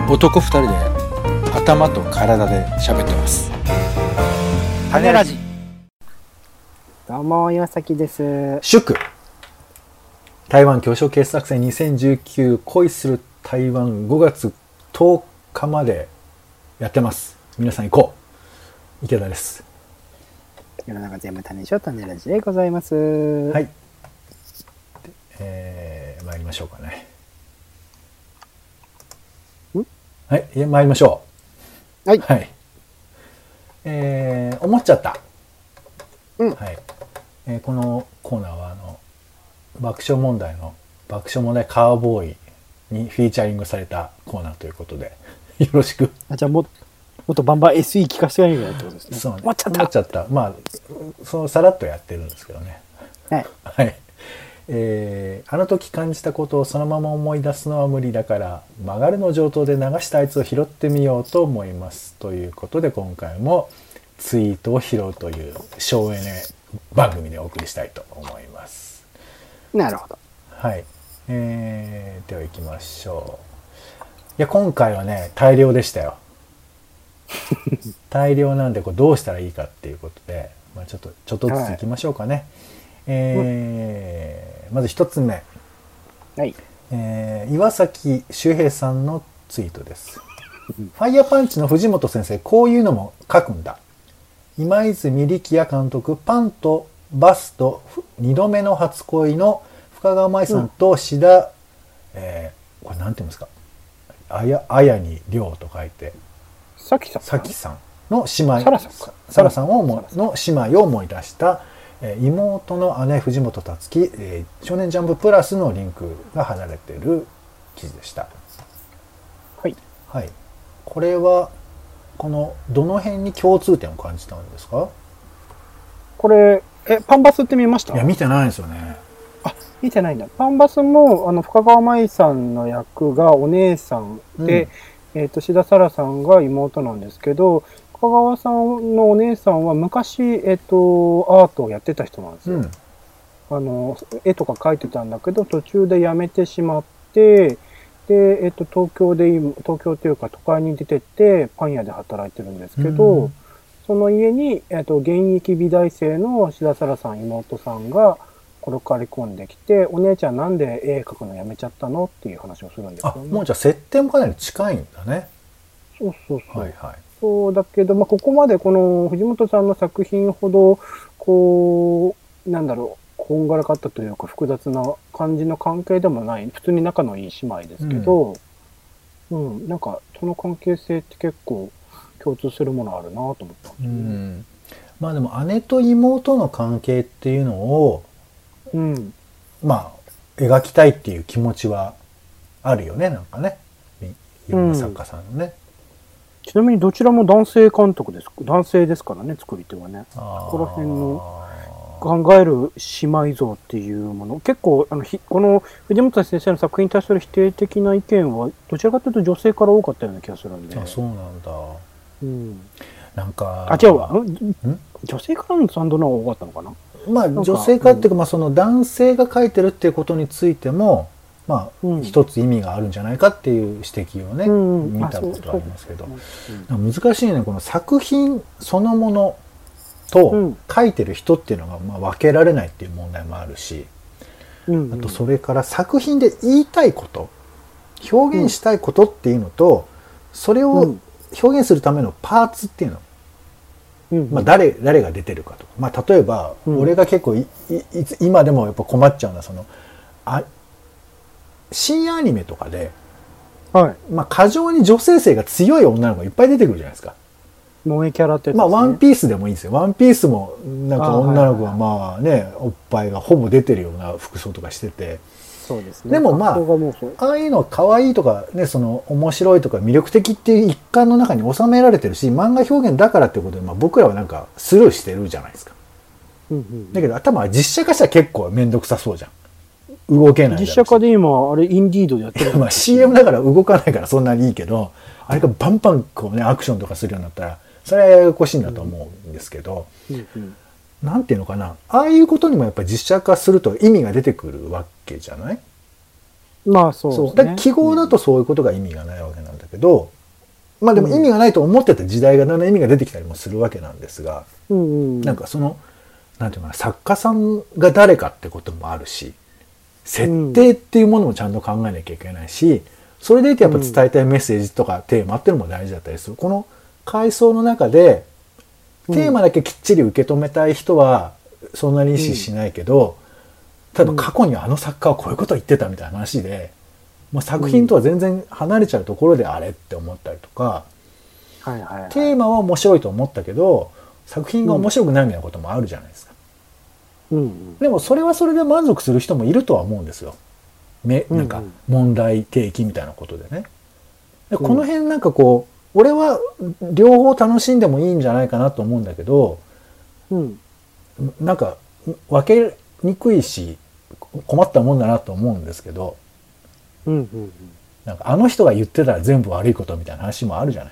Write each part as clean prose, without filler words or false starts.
男2人で頭と体で喋ってます。種ラジ。 どうも岩崎です。 祝台湾協商決作戦2019恋する台湾5月10日までやってます。皆さん行こう。池田です。 世の中全部種し種ラジでございます。 はい。参りましょうかね。はい、参りましょう。 はい。 はい。思っちゃった。 うん。 はい。このコーナーは爆笑問題の爆笑問題カーボーイにフィーチャリングされたコーナーということでよろしく。 じゃあもっとバンバン SE 聞かせてやるよってことですね。 そうね。 思っちゃった。 思っちゃった。まあさらっとやってるんですけどね。 はい。 はい。あの時感じたことをそのまま思い出すのは無理だから曲がるの上等で流したあいつを拾ってみようと思いますということで、今回もツイートを拾うという省エネ番組でお送りしたいと思います。 なるほど。 はい。では行きましょう。いや今回はね大量でしたよ。大量なんでこれどうしたらいいかっていうことで、まあ、ちょっとずつ行きましょうかね。まず一つ目、 はい。 岩崎周平さんのツイートです。ファイヤーパンチの藤本先生、こういうのも書くんだ。今泉力也監督、パンとバスと2度目の初恋の深川舞さんと志田、これなんていうんですか、あやに亮と書いてさきさんの姉妹、サラさんの姉妹を思い出した妹の姉藤本達樹、少年ジャンププラスのリンクが貼られている記事でした。 はい、 はい、これはこのどの辺に共通点を感じたんですか？ これパンバスって見ました？ いや見てないんですよね。 あ、見てないんだ。パンバスも深川舞さんの役がお姉さんで、志田沙羅さんが妹なんですけど、深川さんのお姉さんは昔、アートをやってた人なんですよ。絵とか描いてたんだけど、途中で辞めてしまって、で、東京というか都会に出てって、パン屋で働いてるんですけど、その家に、現役美大生の志田沙羅さん、妹さんが転がり込んできて、お姉ちゃんなんで絵描くのやめちゃったのっていう話をするんですよね。 もうじゃあ設定もかなり近いんだね。 そうそうそう。 はいはい。 そうだけど、ここまでこの藤本さんの作品ほど、こう、こんがらかったというか複雑な感じの関係でもない、普通に仲のいい姉妹ですけど、なんかその関係性って結構共通するものあるなと思ったんですよね。 まあでも姉と妹の関係っていうのを、まあ描きたいっていう気持ちはあるよね、なんかね。いろんな作家さんのね。 ちなみにどちらも男性監督です。男性ですからね、作り手はね。ここら辺の考える姉妹像っていうもの、結構この藤本先生の作品に対する否定的な意見はどちらかというと女性から多かったような気がするんで。 あ、そうなんだ。なんか違うわ。女性からの賛同の方が多かったのかな。 まあ女性からっていうか、その男性が書いてるっていうことについてもまあ一つ意味があるんじゃないかっていう指摘をね、見たことありますけど、難しいね。この作品そのものと書いてる人っていうのが分けられないっていう問題もあるし、あとそれから作品で言いたいこと、表現したいことっていうのと、それを表現するためのパーツっていうの、誰が出てるかとか、例えば俺が結構今でもやっぱ困っちゃうのは新アニメとかで、過剰に女性性が強い女の子がいっぱい出てくるじゃないですか。 萌えキャラってやつですね。 ワンピースでもいいんですよ。ワンピースもなんか女の子がおっぱいがほぼ出てるような服装とかしてて、 そうですね。 でもああいうの可愛いとかね、その面白いとか魅力的っていう一環の中に収められてるし、漫画表現だからってことで僕らはなんかスルーしてるじゃないですか。だけど頭は実写化したら結構めんどくさそうじゃん。動けない。 実写化で今あれインディードでやってる。 CM だから動かないからそんなにいいけど、あれがバンバンこうねアクションとかするようになったらそれはややこしいんだと思うんですけど、なんていうのかな、ああいうことにもやっぱり実写化すると意味が出てくるわけじゃない？ まあそうですね。 だから記号だとそういうことが意味がないわけなんだけど、まあでも意味がないと思ってた時代がだんだん意味が出てきたりもするわけなんですが、なんかそのなんていうかな、作家さんが誰かってこともあるし、設定っていうものもちゃんと考えなきゃいけないし、それでいてやっぱ伝えたいメッセージとかテーマっていうのも大事だったりする。この回想の中でテーマだけきっちり受け止めたい人はそんなに意識しないけど、例えば過去にあの作家はこういうこと言ってたみたいな話で、もう作品とは全然離れちゃうところであれって思ったりとか、テーマは面白いと思ったけど作品が面白くないみたいなこともあるじゃないですか。でもそれはそれで満足する人もいるとは思うんですよ。なんか問題提起みたいなことでね。でこの辺なんかこう俺は両方楽しんでもいいんじゃないかなと思うんだけど、なんか分けにくいし困ったもんだなと思うんですけど、なんかあの人が言ってたら全部悪いことみたいな話もあるじゃない。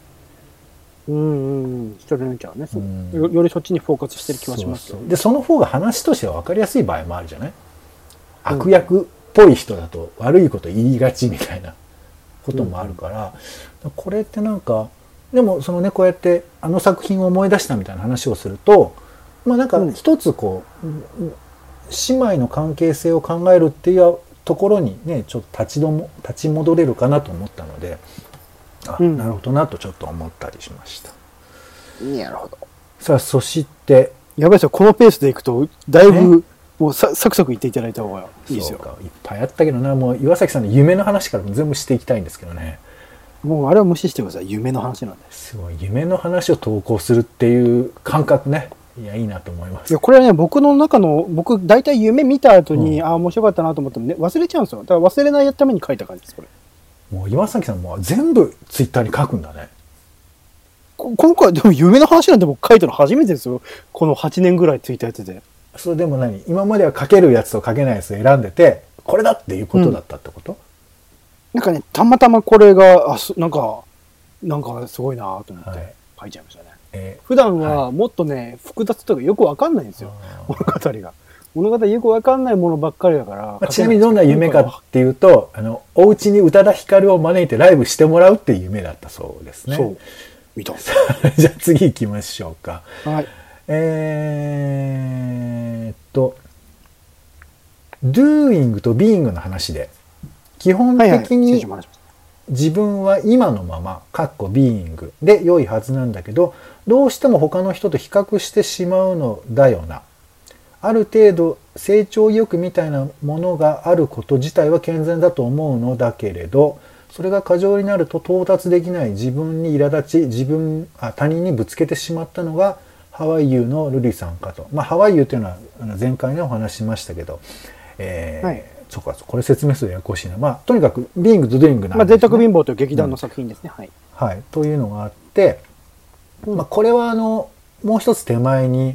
人によっちゃうね。よりそっちにフォーカスしてる気はしますよ。 でその方が話としては分かりやすい場合もあるじゃない。悪役っぽい人だと悪いこと言いがちみたいなこともあるから、これってなんかでもそのねこうやってあの作品を思い出したみたいな話をすると、まあなんか一つこう、姉妹の関係性を考えるっていうところにねちょっと立ち戻れるかなと思ったので、なるほどなとちょっと思ったりしました。 なるほど。 さあそしてやばいですよ、このペースでいくとだいぶもうサクサク言っていただいた方がいいですよ。 そうか、いっぱいあったけどな。もう岩崎さんの夢の話からも全部していきたいんですけどね。 もうあれは無視してください。夢の話なんです。 すごい夢の話を投稿するっていう感覚ね。いやいいなと思います。 いやこれはね僕の中の僕大体夢見た後に、面白かったなと思ってもね忘れちゃうんですよ。だから忘れないために書いた感じですこれ。 もう岩崎さんも全部ツイッターに書くんだね。 今回でも夢の話なんて僕書いたの初めてですよ。この8年ぐらいツイッターやってて。 それでも今までは書けるやつと書けないやつ選んでてこれだっていうことだったってこと？ なんかねたまたまこれがなんかすごいなと思って書いちゃいましたね。普段はもっとね、複雑とかよくわかんないんですよ。物語よくわかんないものばっかりだから。 ちなみにどんな夢かっていうと、お家に宇多田ヒカルを招いてライブしてもらうっていう夢だったそうですね。 そう見た。 じゃあ次行きましょうか。 はい。 doing と being の話で、基本的に自分は今のまま、being で良いはずなんだけど、どうしても他の人と比較してしまうのだよな。ある程度成長意欲みたいなものがあること自体は健全だと思うのだけれど、それが過剰になると到達できない自分に苛立ち、他人にぶつけてしまったのがハワイユーのルリさんかと。ハワイユーというのは前回ねお話ししましたけど、そうか、これ説明するとややこしいな。とにかくビーイングとドゥイングなんですね。 贅沢貧乏という劇団の作品ですね。 はい。というのがあって、これはもう一つ手前に、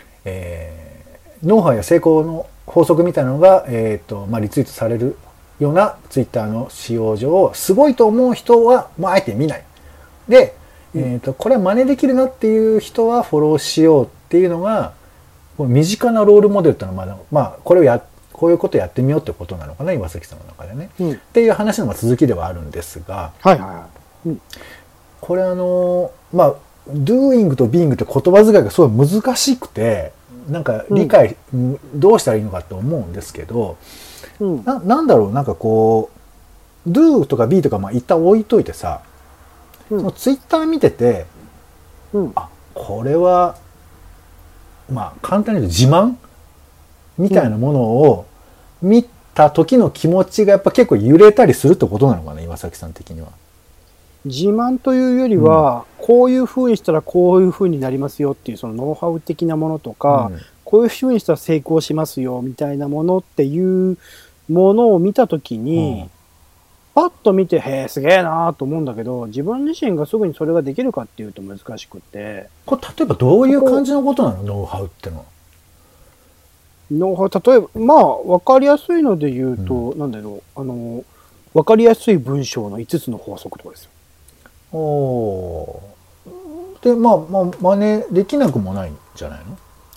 ノウハウや成功の法則みたいなのが、リツイートされるようなツイッターの使用上、すごいと思う人は、あえて見ない。で、これは真似できるなっていう人はフォローしようっていうのが、身近なロールモデルっていうのは、こういうことやってみようってことなのかな、岩崎さんの中でね。っていう話の続きではあるんですが、これdoing と being って言葉遣いがすごい難しくて、なんか理解、どうしたらいいのかって思うんですけど、なんだろう、なんかこう、do とか be とか一旦置いといてさ、そのツイッター見てて、これは、簡単に言うと自慢みたいなものを見た時の気持ちがやっぱ結構揺れたりするってことなのかな、岩崎さん的には。 自慢というよりは、こういう風にしたらこういう風になりますよっていうそのノウハウ的なものとか、こういう風にしたら成功しますよみたいなものっていうものを見たときに、パッと見て、へえ、すげえなーと思うんだけど、自分自身がすぐにそれができるかっていうと難しくて。 これ例えばどういう感じのことなの、ノウハウってのは。 ノウハウ、例えば、わかりやすいので言うと、なんだろう、わかりやすい文章の5つの法則とかですよ。 で、真似できなくもないんじゃないの？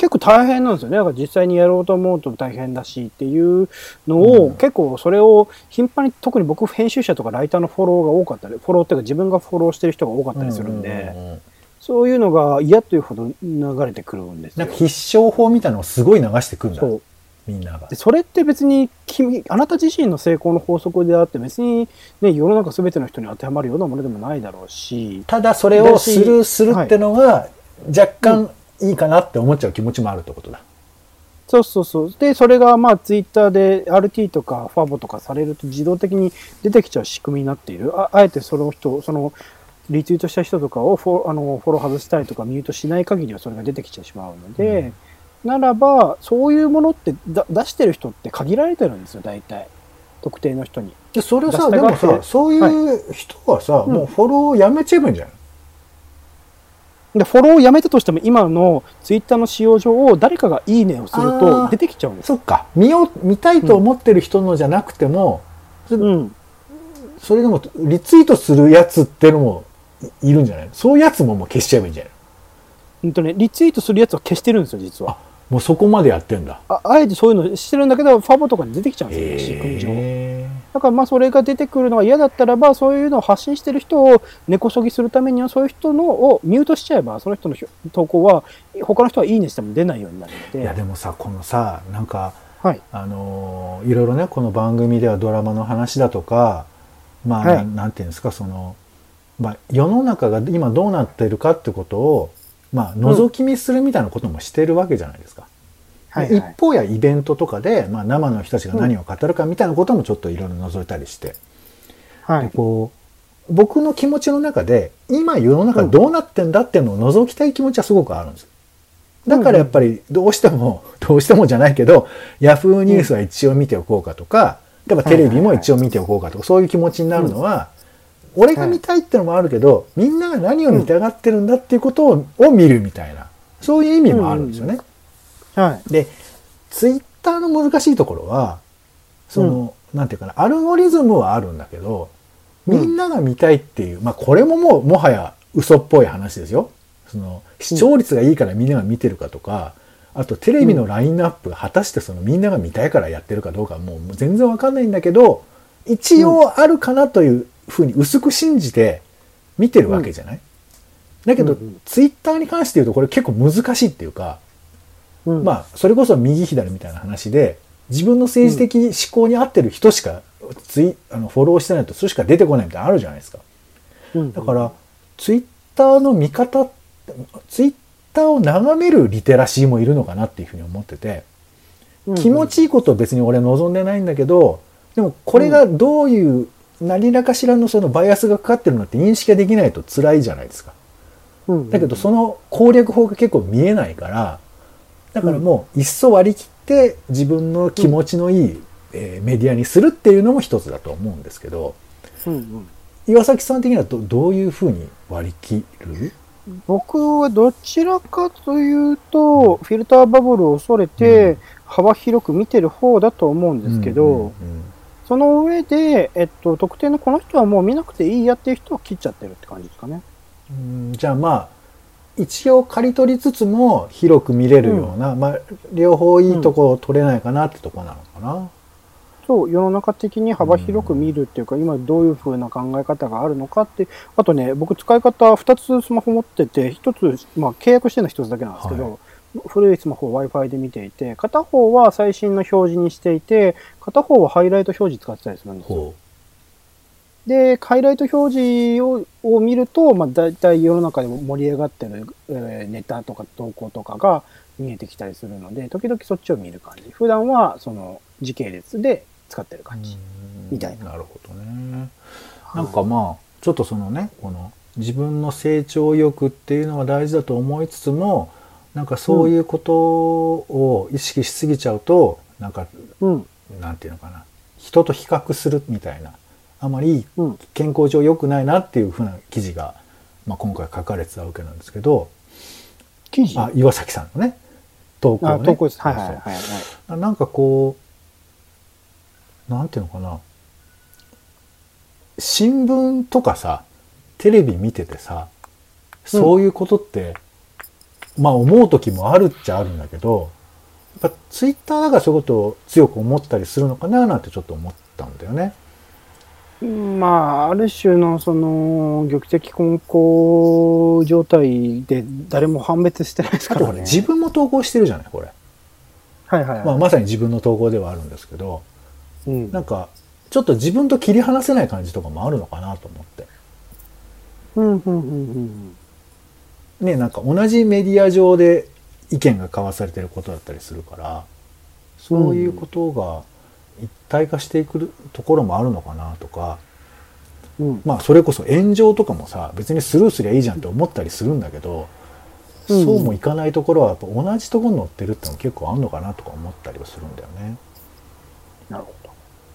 結構大変なんですよね。だから実際にやろうと思うと大変だしっていうのを、結構それを頻繁に、特に僕編集者とかライターのフォローが多かったり、フォローっていうか自分がフォローしてる人が多かったりするんで、そういうのが嫌というほど流れてくるんですよ。 なんか必勝法みたいなのをすごい流してくるんだ。そうみんなが。 でそれって別にあなた自身の成功の法則であって別にね、世の中全ての人に当てはまるようなものでもないだろうし。 ただそれをスルーするってのが若干いいかなって思っちゃう気持ちもあるってことだ。 そうそうそう。で、それがまあツイッターで RT とかファボとかされると自動的に出てきちゃう仕組みになっている。あえてそのリツイートした人とかをフォロー外したりとかミュートしない限りはそれが出てきてしまうので、ならば、そういうものって出してる人って限られてるんですよ、大体。特定の人に。 で、それさ、でもさ、そういう人はさ、もうフォローをやめちゃえばいいんじゃない？ で、フォローをやめたとしても、今のツイッターの使用上を誰かがいいねをすると出てきちゃうんです。 そっか。見たいと思ってる人のじゃなくても、それでもリツイートするやつってのもいるんじゃない？そういうやつももう消しちゃえばいいんじゃない？ リツイートするやつは消してるんですよ、実は。 もうそこまでやってんだ。 あえてそういうのしてるんだけど、ファボとかに出てきちゃうんですよ、仕組み上。だからまあそれが出てくるのが嫌だったらば、そういうのを発信してる人を根こそぎするためには、そういう人のをミュートしちゃえば、その人の投稿は、他の人はいいねしても出ないようになるので。 いやでもさ、このさ、なんか、 はい、 いろいろね、この番組ではドラマの話だとか、まあ、なんていうんですか、まあ、世の中が今どうなっているかってことを、まあ、覗き見するみたいなこともしてるわけじゃないですか。一方やイベントとかで、まあ、生の人たちが何を語るかみたいなこともちょっといろいろ覗いたりして、でこう僕の気持ちの中で今世の中どうなってんだっていうのを覗きたい気持ちはすごくあるんです。だからやっぱりどうしてもじゃないけど、ヤフーニュースは一応見ておこうかとか、例えばテレビも一応見ておこうかとか、そういう気持ちになるのは、俺が見たいってのもあるけど、みんなが何を見たがってるんだっていうことを見るみたいな、そういう意味もあるんですよね。で、ツイッターの難しいところは、なんていうかな、アルゴリズムはあるんだけど、みんなが見たいっていう、まあこれももはや嘘っぽい話ですよ。視聴率がいいからみんなが見てるかとか、あとテレビのラインナップが果たしてみんなが見たいからやってるかどうかもう全然わかんないんだけど、一応あるかなというふうに薄く信じて見てるわけじゃない？だけど、ツイッターに関して言うとこれ結構難しいっていうか、まあそれこそ右左みたいな話で、自分の政治的思考に合ってる人しかフォローしてないとそれしか出てこないみたいなのあるじゃないですか。だからツイッターの見方、ツイッターを眺めるリテラシーもいるのかなっていうふうに思ってて、気持ちいいことを別に俺望んでないんだけど、でもこれがどういう何らかしらのバイアスがかかってるのって認識ができないと辛いじゃないですか。だけどその攻略法が結構見えないから、だからもういっそ割り切って自分の気持ちのいいメディアにするっていうのも一つだと思うんですけど、岩崎さん的にはどういうふうに割り切る？ 僕はどちらかというと、フィルターバブルを恐れて幅広く見てる方だと思うんですけど、その上で、特定のこの人はもう見なくていいやっていう人を切っちゃってるって感じですかね。 じゃあまあ一応刈り取りつつも広く見れるような、まあ両方いいところを取れないかなってところなのかな。 そう、世の中的に幅広く見るっていうか、今どういう風な考え方があるのかって、あとね、僕使い方2つスマホ持ってて、1つ、まあ契約してるの1つだけなんですけど、古いスマホを Wi-Fi で見ていて、片方は最新の表示にしていて、片方はハイライト表示使ってたりするんですよ。で、ハイライト表示を見ると、まあ大体世の中でも盛り上がってる、ネタとか投稿とかが見えてきたりするので、時々そっちを見る感じ。普段は時系列で使ってる感じみたいな。 なるほどね。なんかまあちょっとこの自分の成長欲っていうのは大事だと思いつつも、なんかそういうことを意識しすぎちゃうと、なんか、なんていうのかな、人と比較するみたいな、あまり健康上良くないなっていうふうな記事が、まあ、今回書かれてたわけなんですけど、 記事？ 岩崎さんのね投稿ね。 投稿です。 なんかこう、なんていうのかな、新聞とかさ、テレビ見ててさ、そういうことってまあ思う時もあるっちゃあるんだけど、やっぱツイッターだからそういうことを強く思ったりするのかななんてちょっと思ったんだよね。 まあ、ある種のその、玉石混交状態で誰も判別してないですからね。 あとこれ自分も投稿してるじゃない、これ。 はいはいはい。 まあまさに自分の投稿ではあるんですけど、 うん、 なんか、ちょっと自分と切り離せない感じとかもあるのかなと思って。ね、なんか同じメディア上で意見が交わされてることだったりするから、そういうことが一体化していくところもあるのかなとか、まあそれこそ炎上とかもさ、別にスルーすりゃいいじゃんって思ったりするんだけど、そうもいかないところはやっぱ同じところに乗ってるってのも結構あるのかなとか思ったりはするんだよね。 なるほど。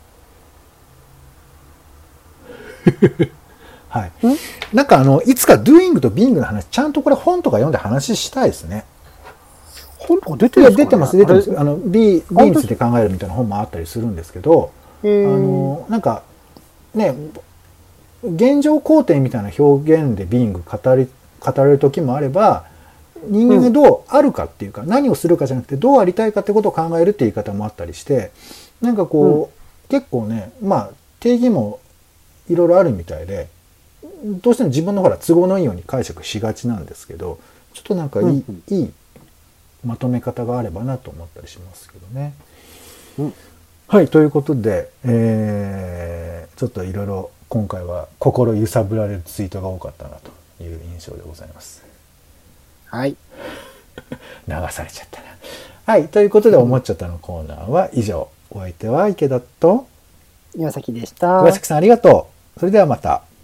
はい。なんかいつか Doing と Being の話、ちゃんとこれ本とか読んで話したいですね。 本とか出てるんですかね？ 出てます。B について考えるみたいな本もあったりするんですけど、なんか、ね、現状肯定みたいな表現で Being 語られる時もあれば、人間がどうあるかっていうか、何をするかじゃなくてどうありたいかってことを考えるっていう言い方もあったりして、なんかこう、結構ね、まあ定義もいろいろあるみたいで、どうしても自分のほら都合のいいように解釈しがちなんですけど、ちょっとなんかいいまとめ方があればなと思ったりしますけどね。はい、ということで、ちょっといろいろ今回は心揺さぶられるツイートが多かったなという印象でございます。 はい。 流されちゃったな。はい、ということで思っちゃったのコーナーは以上。お相手は池田と岩崎でした。 岩崎さんありがとう。それではまた。